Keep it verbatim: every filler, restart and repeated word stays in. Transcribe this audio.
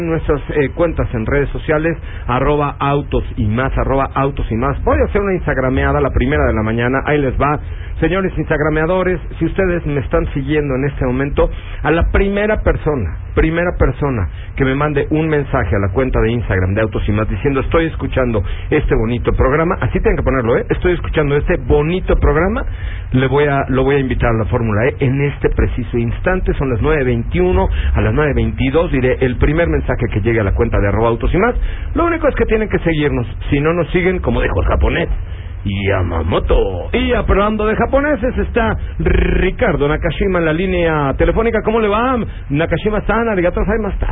nuestras eh, cuentas en redes sociales, arroba autos y más, arroba autos y más. Voy a hacer una instagrameada, la primera de la mañana, ahí les va. Señores instagrameadores, si ustedes me están siguiendo en este momento, a la primera persona, primera persona que me mande un mensaje a la cuenta de Instagram de Autos y Más diciendo estoy escuchando este bonito programa, así tienen que ponerlo, ¿eh? Estoy escuchando este bonito programa, le voy a, lo voy a invitar a la Fórmula E en este preciso instante. Son las nueve veintiuno, a las nueve veintidós diré el primer mensaje que llegue a la cuenta de arroba Autos y Más. Lo único es que tienen que seguirnos, si no nos siguen, como dijo el japonés, Yamamoto. Y hablando de japoneses, está Ricardo Nakashima en la línea telefónica. ¿Cómo le va? Nakashima-san, arigatou gozaimasu.